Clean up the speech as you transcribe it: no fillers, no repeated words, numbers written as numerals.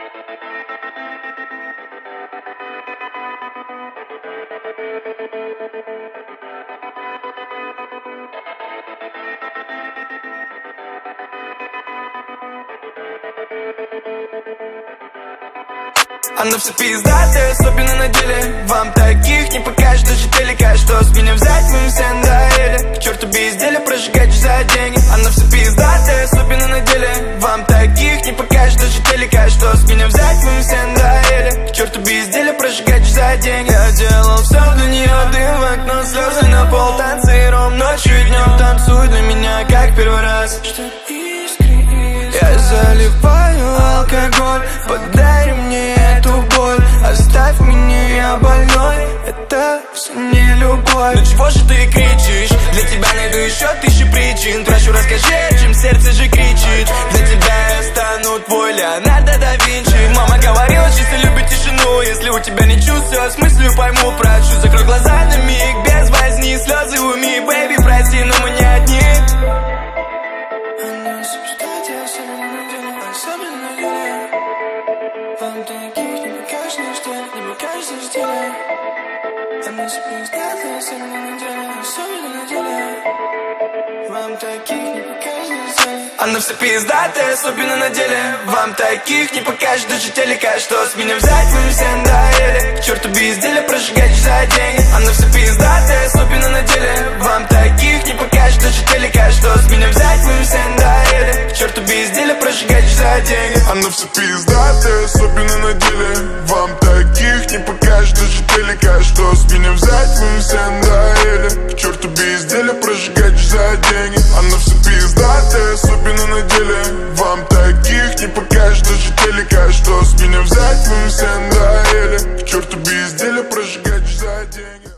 Оно все пиздатое, особенно на деле. Вам таких не покажешь даже телека. Что с меня взять, мы все надоели. К черту безделие, прожигать за деньги. Оно все пиздатое, особенно на деле. Вам таких не покажешь даже телека. Что с меня взять, мы все надоели. К черту безделие, прожигать за деньги. Я делал все для нее, дым в окно, слезы на пол. Танцируем ночью и днем, танцуй для меня, как первый раз. Я заливаю алкоголь, подари мне эту боль. Оставь меня, я больной, это все не любовь. Ну чего же ты кричишь? Для тебя найду еще 1000 причин. Прошу, расскажи, о чем сердце же кричит. Для тебя я стану твой Леонардо да Винчи. Мама говорила, чисто любит тишину. Если у тебя не чувства, с мыслью пойму. Прошу, закрой глаза на миг, без возни. Слезы уми, бэйби, прости, но мы не одни. Вам таких не покажешь нигде, не покажешь нигде. Оно все пиздатое, особенно на деле, особенно на деле. Вам таких не покажешь нигде. Оно все пиздатое, особенно на деле. Вам таких не покажешь даже телека. Что с меня взять, мы все надоели. К черту безделие, прожигать за деньги. Оно все пиздатое, особенно на деле. Вам таких не покажешь даже телека. Что с меня взять, мы все надоели. К черту безделие, прожигать за деньги. Оно все пиздатое, особенно на деле. Вам таких не покажешь даже телека. Что с меня взять, мы все надоели. К черту безделие, прожигать за деньги. Оно все пиздатое, особенно на деле. Вам таких не покажешь даже телека. Что с меня взять, мы все надоели. К черту безделие, прожигать за деньги.